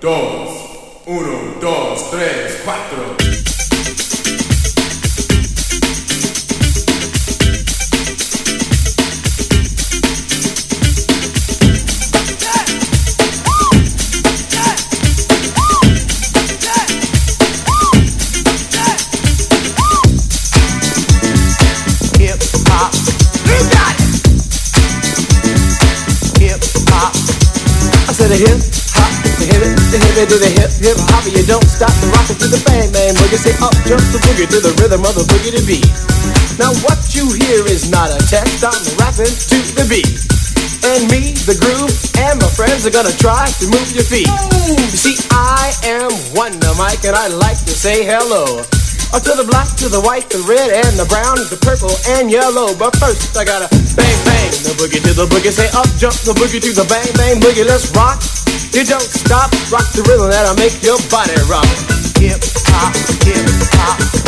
dos, uno, dos, tres, cuatro. To the hip hop, the hip to the hip hop, you don't stop the rocket to the bang bang boogie. Say up jump the boogie to the rhythm of the boogie to beat. Now what you hear is not a test, I'm rapping to the beat. And me, the groove, and my friends are gonna try to move your feet. You see, I am Wonder Mike, and I like to say hello. To the black, to the white, the red, and the brown, the purple, and yellow. But first I gotta bang, bang, the boogie to the boogie. Say up, jump the boogie to the bang, bang, boogie. Let's rock. You don't stop, rock the rhythm that'll make your body rock. Hip hop, hip hop.